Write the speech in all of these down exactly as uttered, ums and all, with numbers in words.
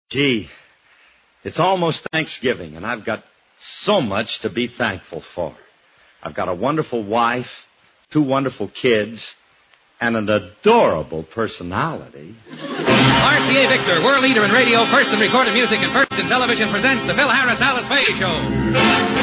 Gee, it's almost Thanksgiving, and I've got so much to be thankful for. I've got a wonderful wife, two wonderful kids, and an adorable personality. R C A Victor, world leader in radio, first in recorded music, and first in television, presents the Phil Harris Alice Faye Show.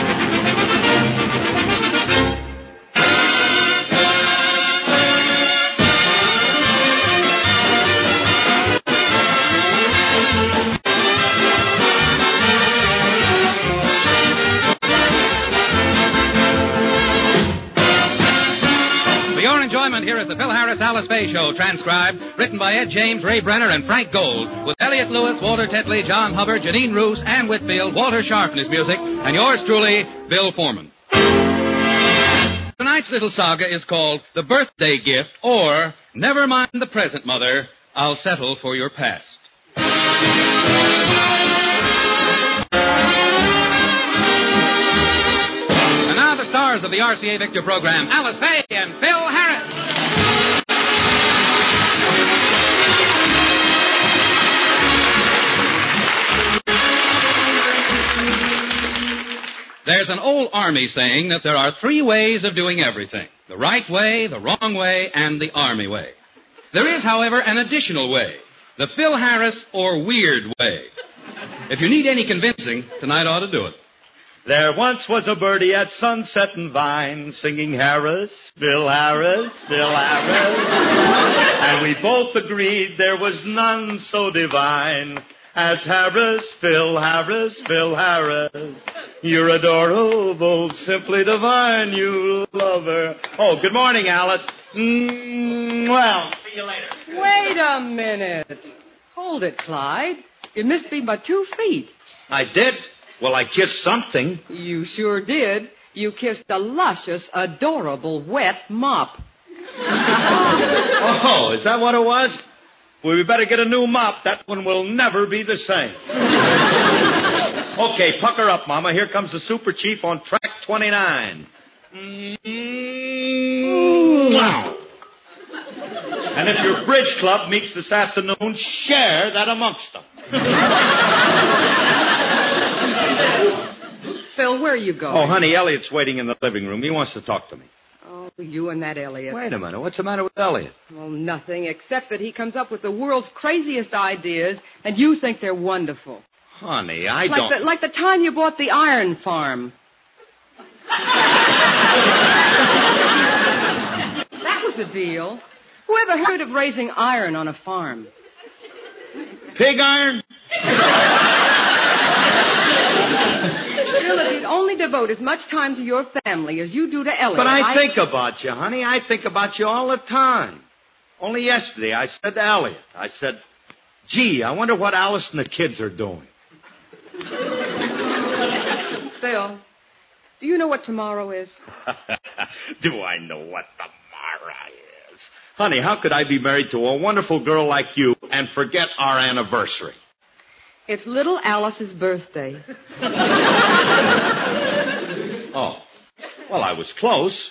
Here is the Phil Harris Alice Faye Show, transcribed, written by Ed James, Ray Brenner, and Frank Gold, with Elliot Lewis, Walter Tetley, John Hubbard, Janine Roos, Ann Whitfield, Walter Sharp in his music, and yours truly, Bill Foreman. Tonight's little saga is called The Birthday Gift, or Never Mind the Present, Mother, I'll Settle for Your Past. And now the stars of the R C A Victor program, Alice Faye and Phil Harris. There's an old Army saying that there are three ways of doing everything. The right way, the wrong way, and the Army way. There is, however, an additional way. The Phil Harris or weird way. If you need any convincing, tonight ought to do it. There once was a birdie at Sunset and Vine singing Harris, Phil Harris, Phil Harris. And we both agreed there was none so divine as Harris, Phil Harris, Phil Harris. You're adorable, simply divine, you lover. Oh, good morning, Alice. Mm, well, see you later. Wait a minute. Hold it, Clyde. You missed me by two feet. I did? Well, I kissed something. You sure did. You kissed a luscious, adorable, wet mop. Oh, is that what it was? Well, we better get a new mop. That one will never be the same. Okay, pucker up, Mama. Here comes the Super Chief on track twenty-nine. Mm-hmm. Wow. And if your bridge club meets this afternoon, share that amongst them. Phil, where are you going? Oh, honey, Elliot's waiting in the living room. He wants to talk to me. Oh, you and that Elliot. Wait a minute. What's the matter with Elliot? Well, nothing, except that he comes up with the world's craziest ideas, and you think they're wonderful. Honey, I like don't... The, like the time you bought the iron farm. That was a deal. Who ever heard of raising iron on a farm? Pig iron? Still, if you'd only devote as much time to your family as you do to Elliot... But I, I think about you, honey. I think about you all the time. Only yesterday I said to Elliot, I said, gee, I wonder what Alice and the kids are doing. Phil, do you know what tomorrow is? Do I know what tomorrow is? Honey, how could I be married to a wonderful girl like you and forget our anniversary? It's little Alice's birthday. Oh. Well, I was close.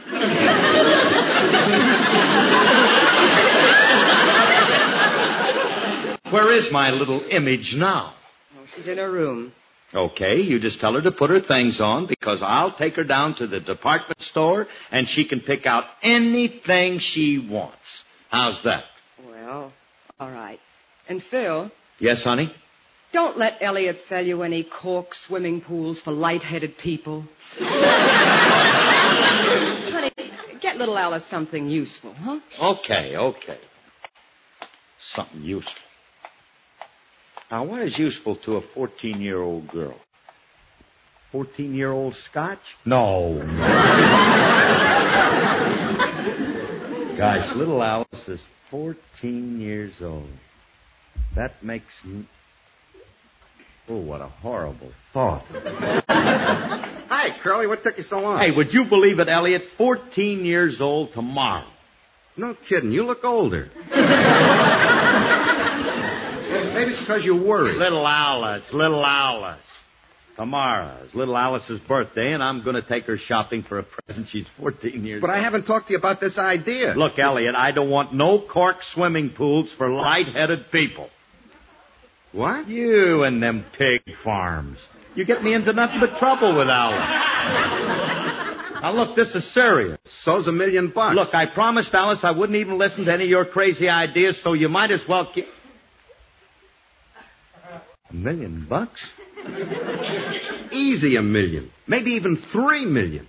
Where is my little image now? Oh, she's in her room. Okay, you just tell her to put her things on because I'll take her down to the department store and she can pick out anything she wants. How's that? Well, all right. And Phil? Yes, honey? Don't let Elliot sell you any cork swimming pools for light-headed people. Honey, get little Alice something useful, huh? Okay, okay. Something useful. Now, what is useful to a fourteen-year-old girl? fourteen-year-old scotch? No. Gosh, little Alice is fourteen years old. That makes me... Oh, what a horrible thought. Hi, Curly. What took you so long? Hey, would you believe it, Elliot? fourteen years old tomorrow. No kidding. You look older. Maybe it's because you're worried. Little Alice, little Alice. Tomorrow's little Alice's birthday, and I'm going to take her shopping for a present. She's fourteen years But old. I haven't talked to you about this idea. Look, Elliot, I don't want no cork swimming pools for light-headed people. What? You and them pig farms. You get me into nothing but trouble with Alice. Now, look, this is serious. So's a million bucks. Look, I promised Alice I wouldn't even listen to any of your crazy ideas, so you might as well keep... A million bucks? Easy a million. Maybe even three million.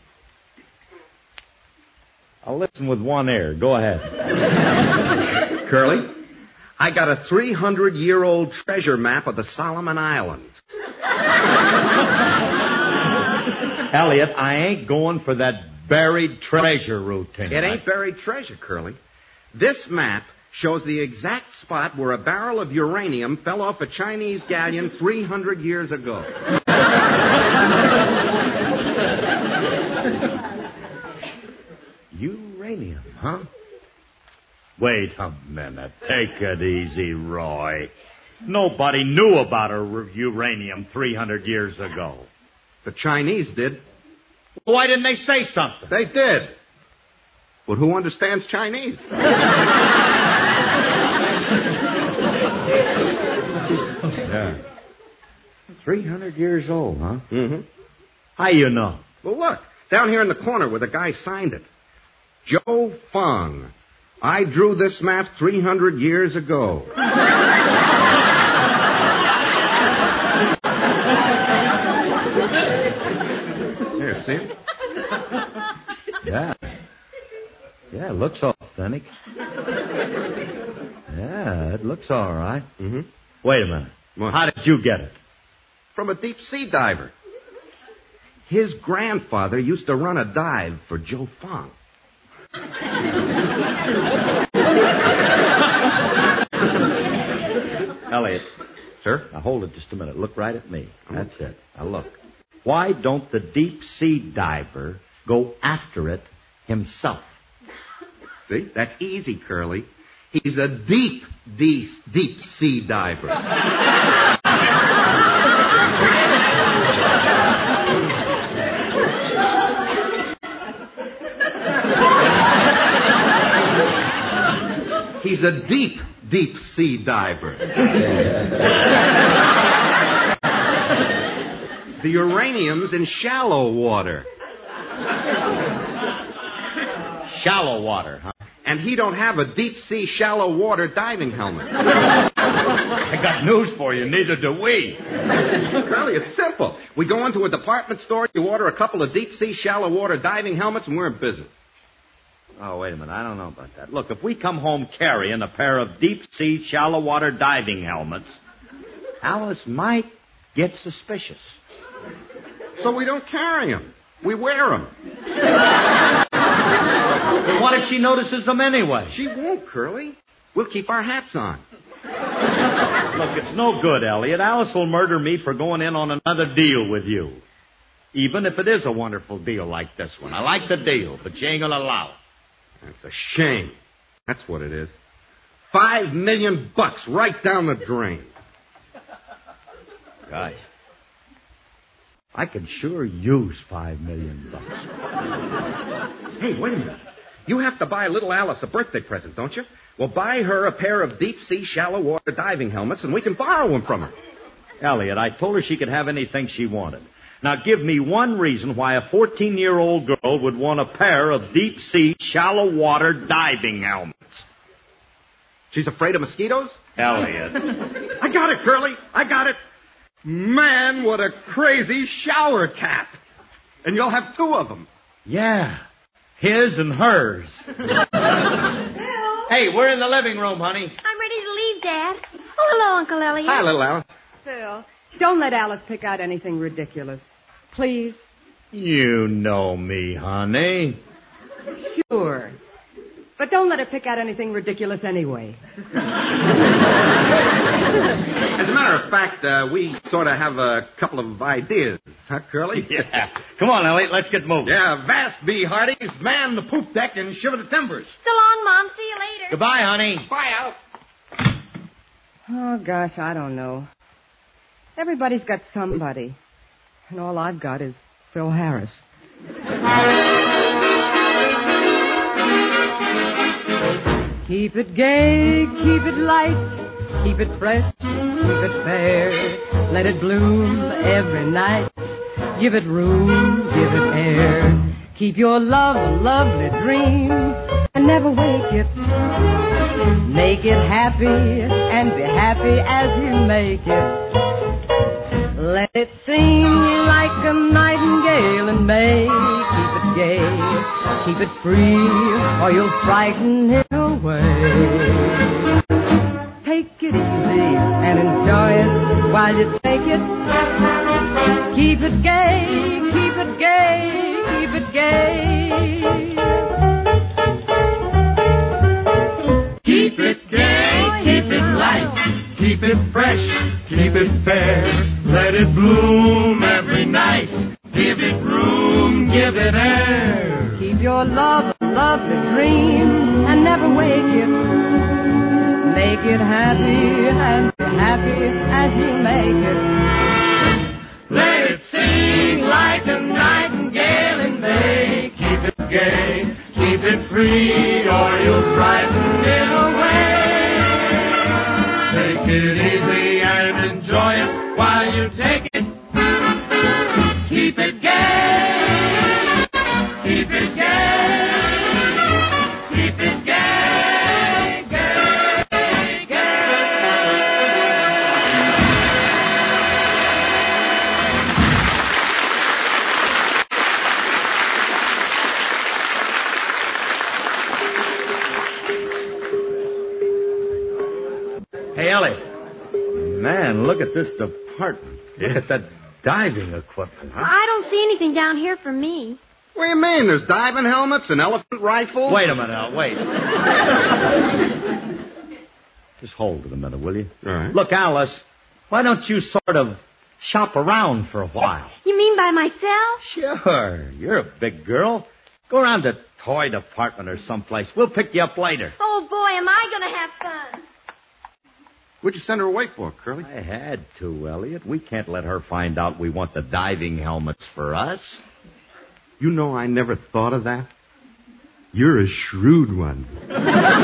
I'll listen with one ear. Go ahead. Curly, I got a three hundred year old treasure map of the Solomon Islands. Elliot, I ain't going for that buried treasure routine. It ain't buried treasure, Curly. This map shows the exact spot where a barrel of uranium fell off a Chinese galleon three hundred years ago. Uranium, huh? Wait a minute. Take it easy, Roy. Nobody knew about a uranium three hundred years ago. The Chinese did. Why didn't they say something? They did. But who understands Chinese? Yeah. three hundred years old, huh? Mm-hmm. How you know? Well, look. Down here in the corner where the guy signed it. Joe Fong. I drew this map three hundred years ago. Here, see it? Yeah. Yeah, it looks authentic. Yeah, it looks all right. Mm-hmm. Wait a minute. What? How did you get it? From a deep sea diver. His grandfather used to run a dive for Joe Fong. Elliot. Sir? Now hold it just a minute. Look right at me. That's it. Now look. Why don't the deep sea diver go after it himself? See? That's easy, Curly. He's a deep, deep, deep sea diver. He's a deep, deep sea diver. The uranium's in shallow water. Shallow water, huh? And he don't have a deep sea shallow water diving helmet. I got news for you. Neither do we. Curly, it's simple. We go into a department store, you order a couple of deep sea shallow water diving helmets, and we're in business. Oh, wait a minute. I don't know about that. Look, if we come home carrying a pair of deep-sea, shallow-water diving helmets, Alice might get suspicious. So we don't carry them. We wear them. Well, what if she notices them anyway? She won't, Curly. We'll keep our hats on. Look, it's no good, Elliot. Alice will murder me for going in on another deal with you. Even if it is a wonderful deal like this one. I like the deal, but she ain't going to allow it. That's a shame. That's what it is. Five million bucks right down the drain. Gosh. I could sure use five million bucks. Hey, wait a minute. You have to buy little Alice a birthday present, don't you? Well, buy her a pair of deep-sea shallow water diving helmets, and we can borrow them from her. Elliot, I told her she could have anything she wanted. Now, give me one reason why a fourteen-year-old girl would want a pair of deep-sea, shallow-water diving helmets. She's afraid of mosquitoes? Elliot. I got it, Curly. I got it. Man, what a crazy shower cap. And you'll have two of them. Yeah. His and hers. Bill. Hey, we're in the living room, honey. I'm ready to leave, Dad. Oh, hello, Uncle Elliot. Hi, little Alice. Phil, don't let Alice pick out anything ridiculous. Please? You know me, honey. Sure. But don't let her pick out anything ridiculous anyway. As a matter of fact, uh, we sort of have a couple of ideas. Huh, Curly? Yeah. Come on, Elliot, let's get moving. Yeah, vast bee hearties, man the poop deck and shiver the timbers. So long, Mom. See you later. Goodbye, honey. Bye, Alice. Oh, gosh, I don't know. Everybody's got somebody. And all I've got is Phil Harris. Keep it gay, keep it light, keep it fresh keep it fair. Let it bloom every night. Give it room, give it air. Keep your love a lovely dream and never wake it. Make it happy and be happy as you make it. Let it sing like a nightingale in May. Keep it gay, keep it free, or you'll frighten it away. Take it easy and enjoy it while you take it. Keep it gay, keep it gay, keep it gay. Keep it gay, keep it light, keep it fresh, keep it fair. Let it bloom every night. Give it room, give it air. Keep your love a lovely dream and never wake it. Make it happy and be happy as you make it. Let it sing like a nightingale in May. Keep it gay, keep it free, or you'll frighten it away. Take it easy and enjoy it while you take it. Keep it gay, keep it gay, keep it gay, gay, gay. Hey, Ellie. Man, look at this department. Look at that diving equipment, huh? I don't see anything down here for me. What do you mean? There's diving helmets and elephant rifles. Wait a minute, Al, wait. Just hold it a minute, will you? All right. Look, Alice, why don't you sort of shop around for a while? You mean by myself? Sure. You're a big girl. Go around the toy department or someplace. We'll pick you up later. Oh, boy, am I going to have fun. What'd you send her away for, Curly? I had to, Elliot. We can't let her find out we want the diving helmets for us. You know I never thought of that. You're a shrewd one. Can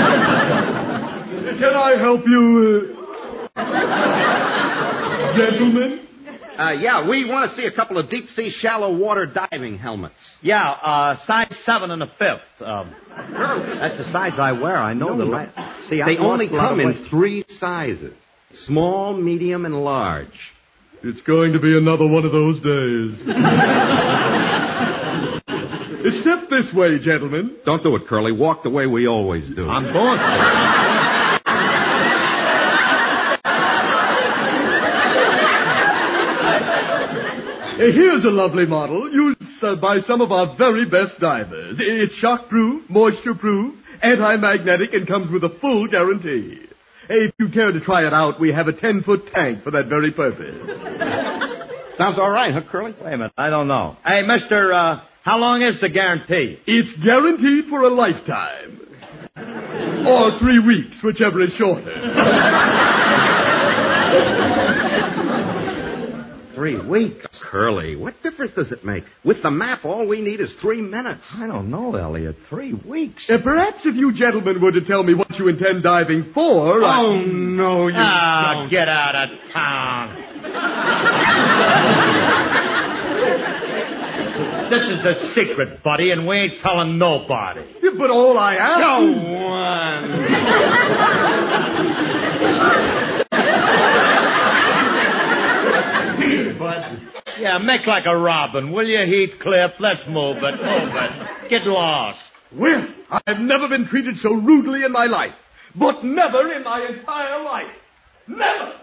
I help you, uh, gentlemen? Uh, yeah, we want to see a couple of deep-sea shallow water diving helmets. Yeah, uh, size seven and a fifth. Um, that's the size I wear. I know No, the... no. La- See, They I've lost only a lot come of in weight. three sizes. Small, medium, and large. It's going to be another one of those days. Step this way, gentlemen. Don't do it, Curly. Walk the way we always do. I'm going to. Uh, Here's a lovely model used uh, by some of our very best divers. It's shock-proof, moisture-proof, anti-magnetic, and comes with a full guarantee. If you care to try it out, we have a ten-foot tank for that very purpose. Sounds all right, huh, Curly? Wait a minute. I don't know. Hey, mister, uh, how long is the guarantee? It's guaranteed for a lifetime. Or three weeks, whichever is shorter. Three weeks. Curly, what difference does it make? With the map, all we need is three minutes. I don't know, Elliot. Three weeks. Uh, perhaps if you gentlemen were to tell me what you intend diving for... I- Oh, no, you Ah, don't. get out of town. This is the secret, buddy, and we ain't telling nobody. Yeah, but all I ask... Go on. But, yeah, make like a robin, will you, Heathcliff? Let's move it, move it. Get lost. Well, I've never been treated so rudely in my life. But never in my entire life. Never!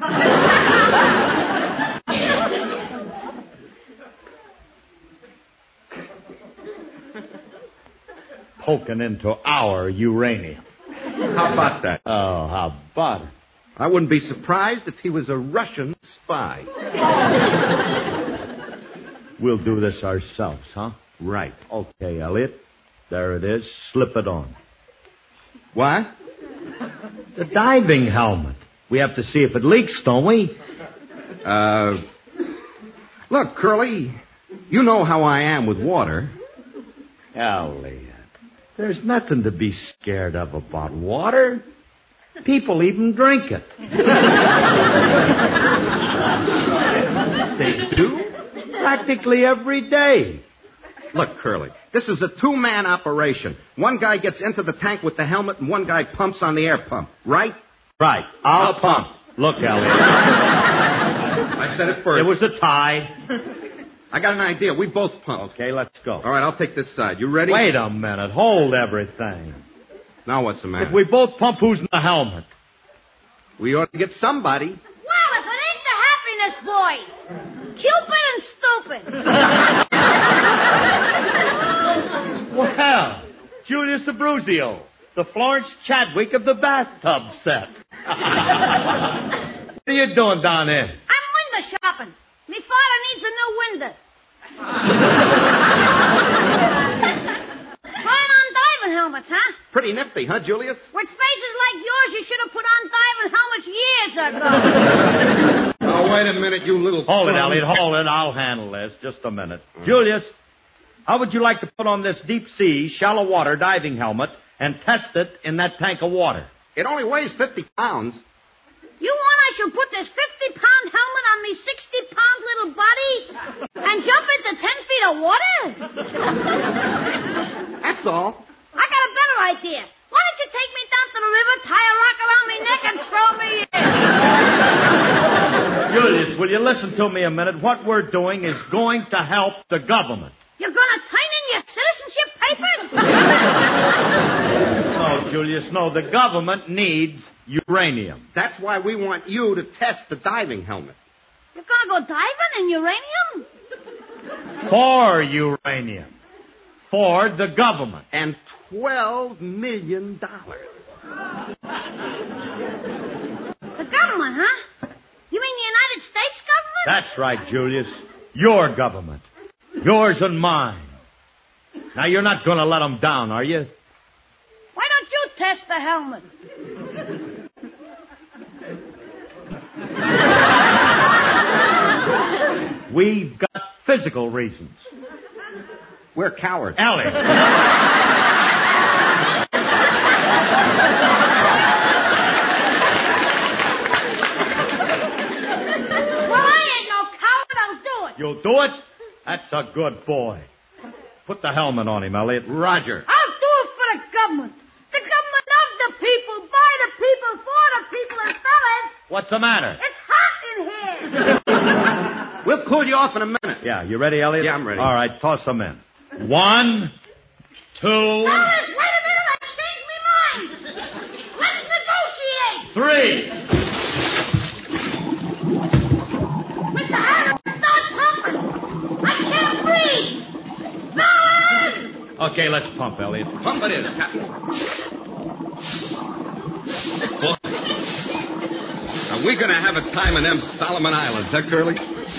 Poking into our uranium. How about that? Oh, how about it? I wouldn't be surprised if he was a Russian spy. We'll do this ourselves, huh? Right. Okay, Elliot. There it is. Slip it on. What? The diving helmet. We have to see if it leaks, don't we? Uh, look, Curly, you know how I am with water. Elliot, there's nothing to be scared of about water. People even drink it. They do? Practically every day. Look, Curly, this is a two-man operation. One guy gets into the tank with the helmet and one guy pumps on the air pump, right? Right. I'll, I'll pump. Look, Elliot. I said it first. It was a tie. I got an idea. We both pump. Okay, let's go. All right, I'll take this side. You ready? Wait a minute. Hold everything. Now what's the matter? If we both pump, who's in the helmet? We ought to get somebody. Well, if it ain't the happiness boys. Cupid and stupid. Well, Julius Abruzio, the Florence Chadwick of the bathtub set. What are you doing down there? I'm window shopping. Me father needs a new window. Trying on diving helmets, huh? Pretty nifty, huh, Julius? With faces like yours, you should have put on diving helmets years ago. Oh, wait a minute, you little... Hold it, Elliot, hold it. I'll handle this. Just a minute. Mm. Julius, how would you like to put on this deep sea, shallow water diving helmet and test it in that tank of water? It only weighs fifty pounds. You want I should put this fifty-pound helmet on me sixty-pound little body and jump into ten feet of water? That's all. I got a better idea. Why don't you take me down to the river, tie a rock around me neck, and throw me in? Julius, will you listen to me a minute? What we're doing is going to help the government. You're going to turn in your citizenship papers? No, Julius, no. The government needs uranium. That's why we want you to test the diving helmet. You're going to go diving in uranium? For uranium. For the government. And twelve million dollars. The government, huh? You mean the United States government? That's right, Julius. Your government. Yours and mine. Now, you're not going to let them down, are you? Why don't you test the helmet? We've got physical reasons. We're cowards. Ellie. Well, I ain't no coward. I'll do it. You'll do it? That's a good boy. Put the helmet on him, Elliot. Roger. I'll do it for the government. The government of the people, by the people, for the people, and fellas. What's the matter? It's hot in here. We'll cool you off in a minute. Yeah, you ready, Elliot? Yeah, I'm ready. All right, toss them in. One, two... Fellas, wait a minute. I changed my mind. Let's negotiate. Three. Mister Harris, start pumping. I can't breathe. Fellas! Okay, let's pump, Elliot. Pump it in, Captain. Boy, are we going to have a time in them Solomon Islands, huh, Curly?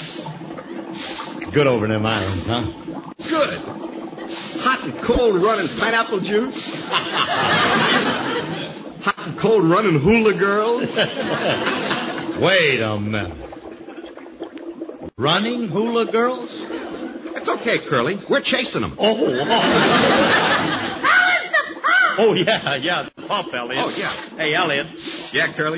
Good over them islands, huh? Good. Hot and cold running pineapple juice. Hot and cold running hula girls. Wait a minute. Running hula girls? It's okay, Curly. We're chasing them. Oh, oh. Fellas, the pump! Oh, yeah, yeah, the pump, Elliot. Oh, yeah. Hey, Elliot. Yeah, Curly?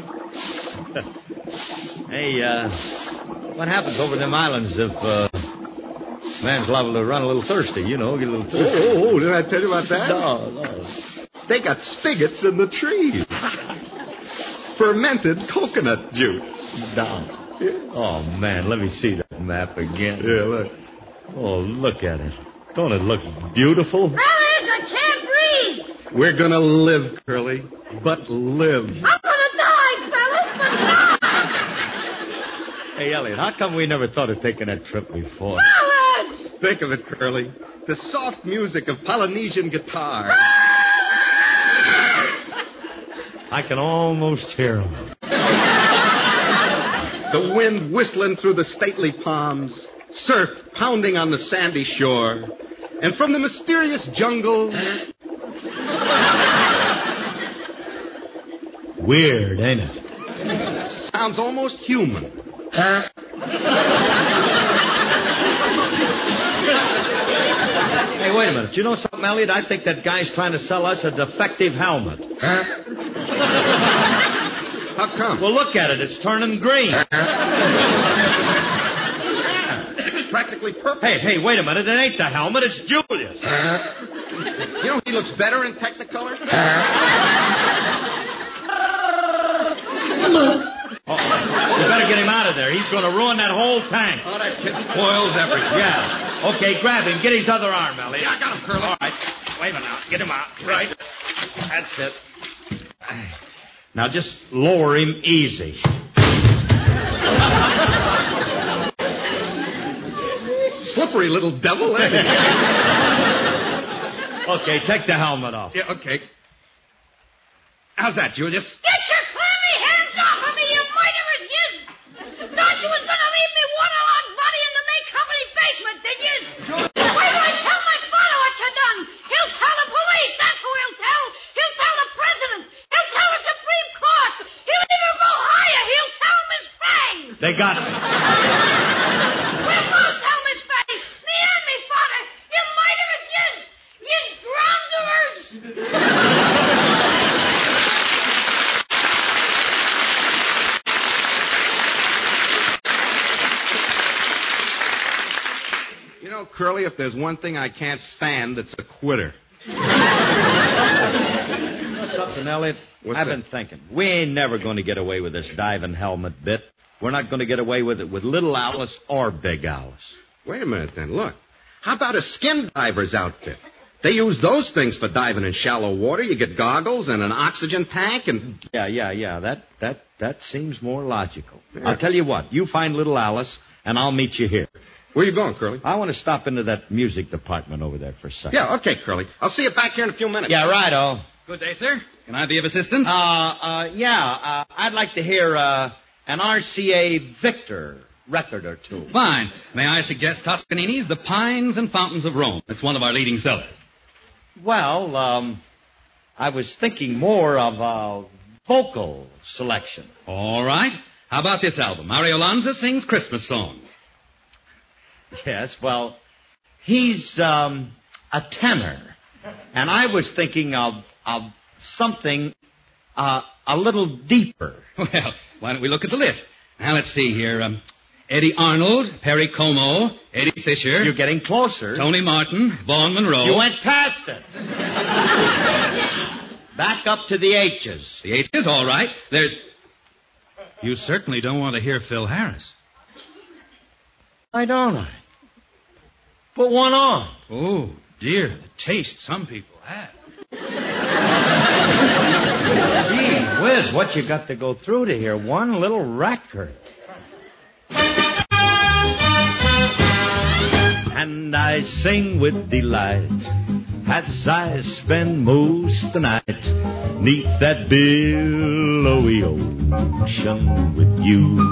Hey, uh, what happens over them islands if, uh, man's liable to run a little thirsty, you know, get a little thirsty? Oh, oh, oh, did I tell you about that? No, no. They got spigots in the trees. Fermented coconut juice. No. Yeah. Oh, man, let me see that map again. Yeah, look. Oh, look at it. Don't it look beautiful? Fellas, I can't breathe. We're gonna live, Curly. But live. I'm gonna die, fellas, but die. Hey, Elliot, how come we never thought of taking that trip before? Fellas! Think of it, Curly. The soft music of Polynesian guitar. I can almost hear them. The wind whistling through the stately palms. Surf pounding on the sandy shore. And from the mysterious jungle... Weird, ain't it? Sounds almost human. Hey, wait a minute. You know something, Elliot? I think that guy's trying to sell us a defective helmet. Huh? How come? Well, look at it. It's turning green. It's practically purple. Hey, hey, wait a minute. It ain't the helmet. It's Julius. You know he looks better in Technicolor? Oh, you better get him out of there. He's going to ruin that whole tank. Oh, that kid spoils everything. Yeah. Okay, grab him. Get his other arm, Elliot. Yeah, I got him, Curly. All right. Wait a minute now. Get him out. Right. That's it. Now just lower him easy. Slippery little devil, ain't he? Okay, take the helmet off. Yeah, okay. How's that, Julius? Get your clammy hands off of me, you murderous yid! Thought you was gonna leave me waterlogged body in the May Company basement, did you? Wait till I tell my father what you done. He'll tell the police, that's who he'll tell. He'll tell the president. He'll tell the Supreme Court. He'll even go higher. He'll tell Miss Fay. They got me. We'll both tell Miss Fay. Me and me father. You murderous yid! You grounders! You know, Curly, if there's one thing I can't stand, it's a quitter. Something, Elliot. What's I've that? been thinking. We ain't never going to get away with this diving helmet bit. We're not going to get away with it with Little Alice or Big Alice. Wait a minute, then. Look. How about a skin diver's outfit? They use those things for diving in shallow water. You get goggles and an oxygen tank and... Yeah, yeah, yeah. That that that seems more logical. Yeah. I'll tell you what. You find Little Alice, and I'll meet you here. Where you going, Curly? I want to stop into that music department over there for a second. Yeah, okay, Curly. I'll see you back here in a few minutes. Yeah, righto. Good day, sir. Can I be of assistance? Uh, uh, yeah, uh, I'd like to hear, uh, an R C A Victor record or two. Fine. May I suggest Toscanini's The Pines and Fountains of Rome? It's one of our leading sellers. Well, um, I was thinking more of a vocal selection. All right. How about this album? Mario Lanza sings Christmas songs. Yes, well, he's, um, a tenor. And I was thinking of, of something, uh, a little deeper. Well, why don't we look at the list? Now, let's see here. Um, Eddie Arnold, Perry Como, Eddie Fisher. You're getting closer. Tony Martin, Vaughn Monroe. You went past it. Back up to the H's. The H is all right. There's... You certainly don't want to hear Phil Harris. Why don't I? Put one on. Oh, dear, the taste some people have. Gee whiz, what you got to go through to hear one little record. And I sing with delight as I spend most the night neath that billowy ocean with you.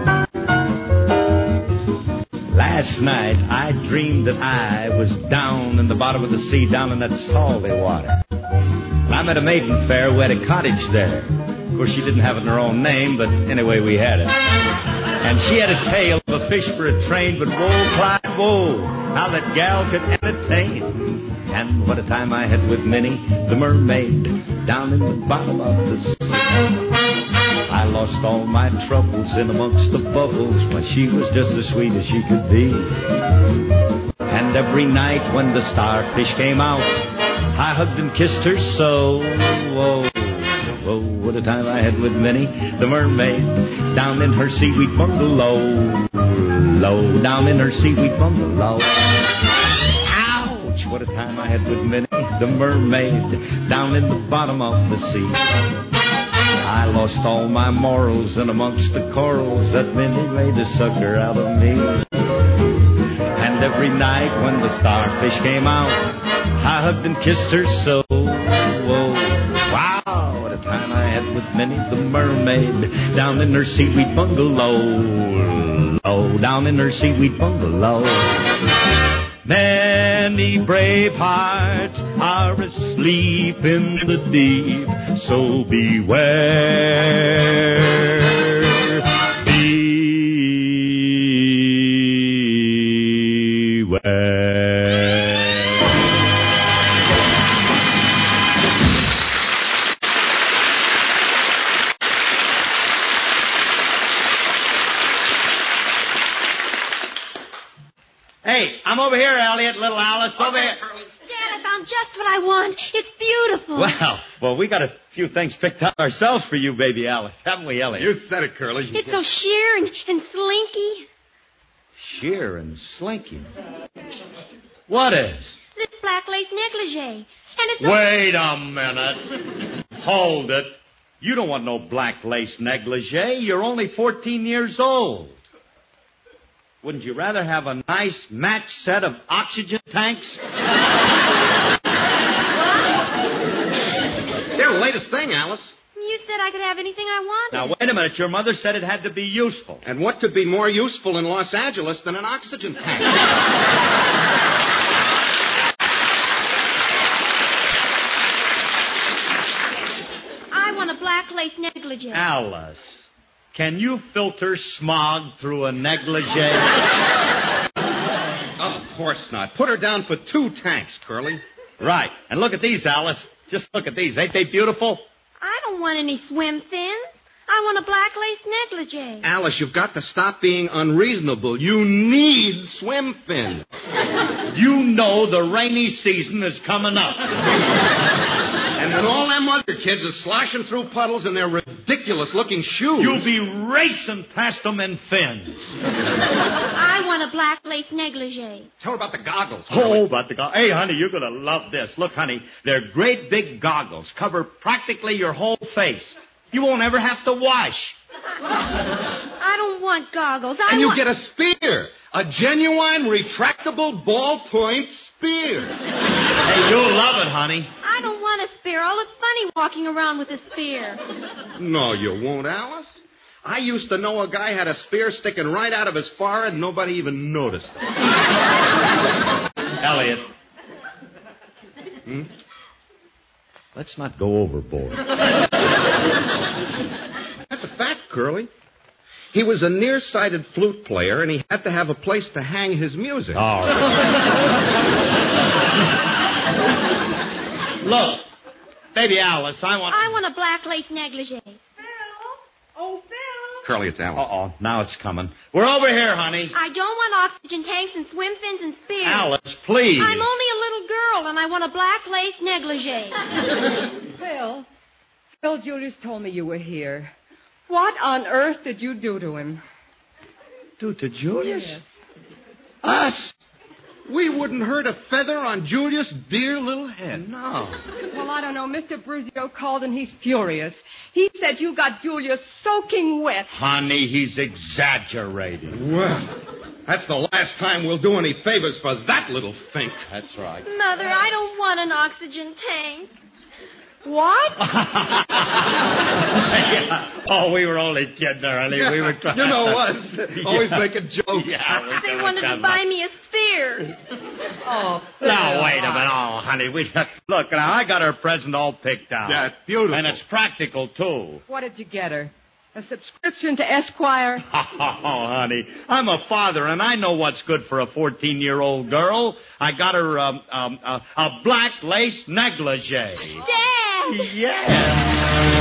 Last night I dreamed that I was down in the bottom of the sea, down in that salty water. And I met a maiden fair who had a cottage there. Of course, she didn't have it in her own name, but anyway, we had it. And she had a tale of a fish for a train, but whoa, Clyde, whoa, how that gal could entertain. And what a time I had with Minnie, the mermaid, down in the bottom of the sea. I lost all my troubles in amongst the bubbles, why she was just as sweet as she could be. And every night when the starfish came out, I hugged and kissed her so. Whoa, whoa, what a time I had with Minnie, the mermaid, down in her seaweed bungalow. Low, down in her seaweed bungalow. Ouch, what a time I had with Minnie, the mermaid, down in the bottom of the sea. I lost all my morals in amongst the corals that Minnie made a sucker out of me. And every night when the starfish came out, I hugged and kissed her so. Whoa, wow, what a time I had with Minnie the mermaid, down in her seaweed bungalow. Low, down in her seaweed bungalow. Many brave hearts are asleep in the deep, so beware. Hey, I'm over here, Elliot, little Alice, over here. Dad, I found just what I want. It's beautiful. Well, well, we got a few things picked out ourselves for you, baby Alice, haven't we, Elliot? You said it, Curly. It's so sheer and, and slinky. Sheer and slinky. What is? This black lace negligee. And it's so... Wait a minute. Hold it. You don't want no black lace negligee. You're only fourteen years old. Wouldn't you rather have a nice match set of oxygen tanks? They're the latest thing, Alice. You said I could have anything I wanted. Now, wait a minute. Your mother said it had to be useful. And what could be more useful in Los Angeles than an oxygen tank? I want a black lace negligee. Alice, can you filter smog through a negligee? Of course not. Put her down for two tanks, Curly. Right. And look at these, Alice. Just look at these. Ain't they beautiful? I don't want any swim fins. I want a black lace negligee. Alice, you've got to stop being unreasonable. You need swim fins. You know the rainy season is coming up. And when all them other kids are sloshing through puddles in their ridiculous-looking shoes... You'll be racing past them in fins. I want a black lace negligee. Tell her about the goggles. Oh, but the goggles. Hey, honey, you're going to love this. Look, honey, they're great big goggles. Cover practically your whole face. You won't ever have to wash. I don't want goggles. I and you want... get a spear. A genuine retractable ballpoint spear. Hey, you'll love it, honey. I don't want a spear. I'll look funny walking around with a spear. No, you won't, Alice. I used to know a guy had a spear sticking right out of his forehead and nobody even noticed it. Elliot. Hmm? Let's not go overboard. That's a fact, Curly. He was a nearsighted flute player, and he had to have a place to hang his music. All right. Look, baby Alice, I want... I want a black lace negligee. Phil? Oh, Phil? Curly, it's Alice. Uh-oh, now it's coming. We're over here, honey. I don't want oxygen tanks and swim fins and spears. Alice, please. I'm only a little girl, and I want a black lace negligee. Phil, Phil, Julius told me you were here. What on earth did you do to him? Do to Julius? Yes. Us? We wouldn't hurt a feather on Julius' dear little head. No. Well, I don't know. Mister Bruzio called and he's furious. He said you got Julius soaking wet. Honey, he's exaggerating. Well, that's the last time we'll do any favors for that little fink. That's right. Mother, I don't want an oxygen tank. What? Yeah. Oh, we were only kidding her, honey. Yeah, We were trying you know to... us. Always Yeah. making jokes. Yeah, They wanted to buy me a spear. Oh, Now, wait a minute. Oh, honey, we look, now, I got her present all picked out. Yeah, it's beautiful. And it's practical, too. What did you get her? A subscription to Esquire? Oh, honey, I'm a father, and I know what's good for a fourteen-year-old girl. I got her um, um, uh, a black lace negligee. Dad! Yeah.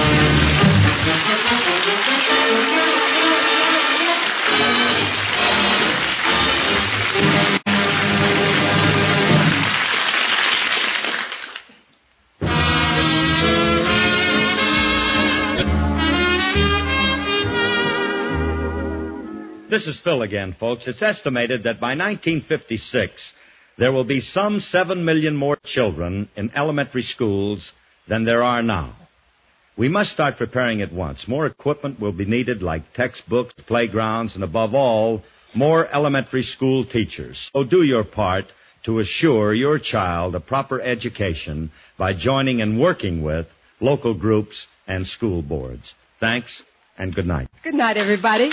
This is Phil again, folks. It's estimated that by nineteen fifty-six, there will be some seven million more children in elementary schools than there are now. We must start preparing at once. More equipment will be needed, like textbooks, playgrounds, and above all, more elementary school teachers. So do your part to assure your child a proper education by joining and working with local groups and school boards. Thanks, and good night. Good night, everybody.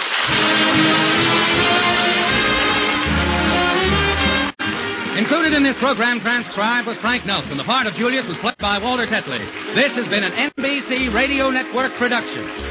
Included in this program transcribed was Frank Nelson. The part of Julius was played by Walter Tetley. This has been an N B C Radio Network production.